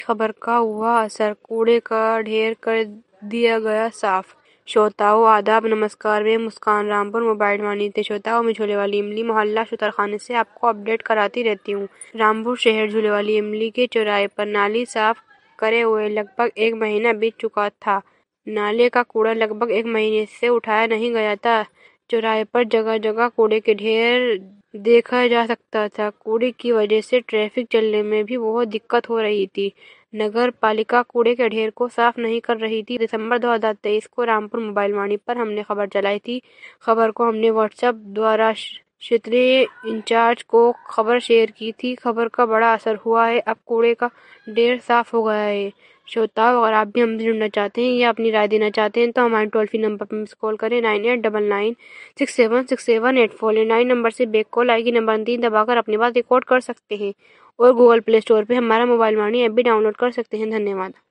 खबर का हुआ असर, कूड़े का ढेर कर दिया गया साफ। श्रोताओं आदाब, नमस्कार। मैं मुस्कान रामपुर मोबाइल वाणी थे। श्रोताओं, मैं झूले वाली इमली मोहल्ला सुतरखाने से आपको अपडेट कराती रहती हूँ। रामपुर शहर झूले वाली इमली के चौराहे पर नाली साफ करे हुए लगभग 1 महीना बीत चुका था। नाले का कूड़ा लगभग 1 महीने से उठाया नहीं गया था। चौराहे पर जगह जगह कूड़े के ढेर देखा जा सकता था। कूड़े की वजह से ट्रैफिक चलने में भी बहुत दिक्कत हो रही थी। नगर पालिका कूड़े के ढेर को साफ नहीं कर रही थी। दिसंबर 2023 को रामपुर मोबाइल वाणी पर हमने खबर चलाई थी। खबर को हमने व्हाट्सएप द्वारा क्षेत्रीय इंचार्ज को खबर शेयर की थी। खबर का बड़ा असर हुआ है। अब कूड़े का ढेर साफ हो गया है। श्रोताओं, अगर आप भी हमसे जुड़ना चाहते हैं या अपनी राय देना चाहते हैं तो हमारे टोल फ्री नंबर पर मिस कॉल करें 9899676784। 9 नंबर से बैक कॉल आएगी। नंबर 3 दबाकर अपनी बात रिकॉर्ड कर सकते हैं और गूगल प्ले स्टोर पे हमारा मोबाइल वाणी ऐप भी डाउनलोड कर सकते हैं। धन्यवाद।